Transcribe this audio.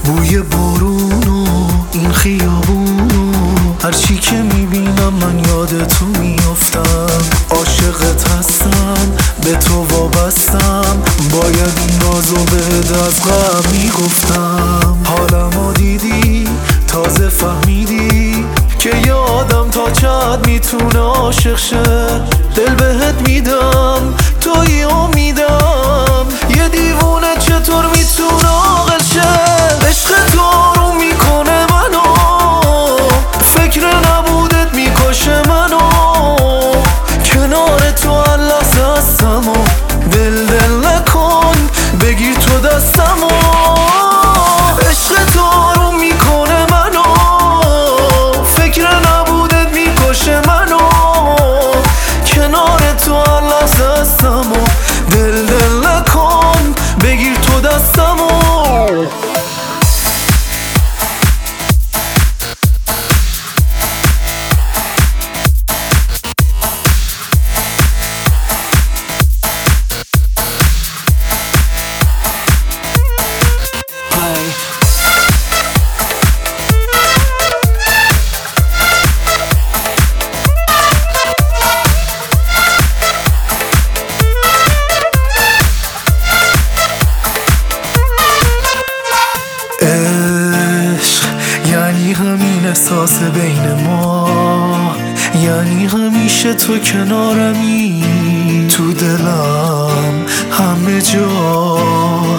بوی بارون و این خیابون و هرچی که میبینم من یاد تو میافتم. عاشقت هستم، به تو وابستم، باید این رازو بهت از قبل میگفتم. حالمو دیدی، تازه فهمیدی که یه آدم تا چقدر میتونه عاشق شه. دل بهت میدم، توی امیدم، یه دیوونه چطور میتونه عاقل شه. عشق تو آروم میکنه منو، فکر نبودت میکشه منو. کنار تو هر لحظه هستم و دل نکن، بگیر تو دستمو. عشق تو آروم میکنه منو، فکر نبودت میکشه منو. کنار تو هر لحظه هستم و دل نکن، بگیر تو دستمو. عشق یعنی همین احساس بین ما، یعنی همیشه تو کنارمی، تو دلم همه جا.